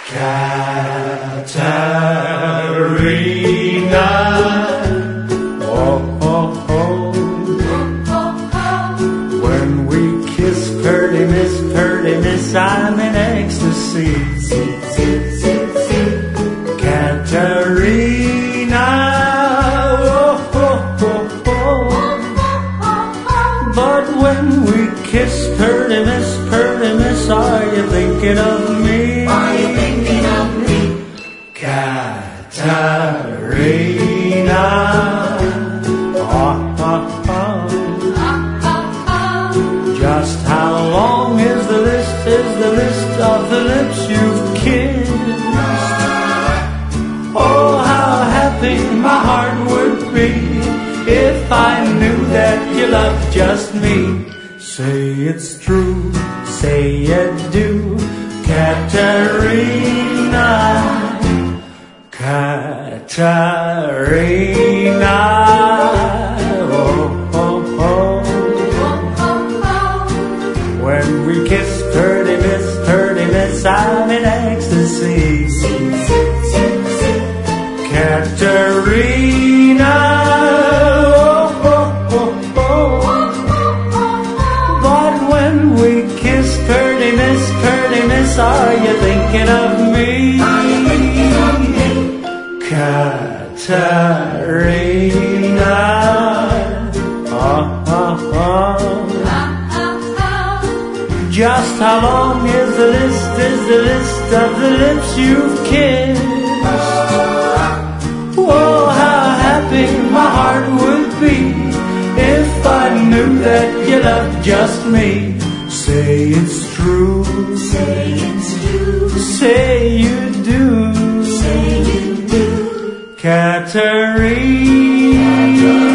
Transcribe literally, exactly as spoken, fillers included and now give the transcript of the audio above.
Katerina, oh, oh, oh. When we kiss, pretty miss, pretty miss, I'm in ecstasy. Katerina, oh, oh, oh, oh. But when we kiss, pretty miss, pretty miss, are you thinking of me? Are you thinking of me? Katerina, oh, oh, oh. Just how long is the list, is the list of the lips you've kissed? Oh, how happy my heart would be if I knew that you loved just me. Say it's true, say you do, Katerina. Katerina, oh, oh, oh. When we kiss, pretty miss, pretty miss, I'm in ecstasy. Katerina, oh, oh, oh, oh. But when we kiss, pretty miss, pretty miss, are you thinking of me? Katerina, oh, oh, oh. Just how long is the list, is the list of the lips you've kissed? Oh, how happy my heart would be if I knew that you loved just me. Say it's true, Say it's true. say you do, Say you do. Katerina.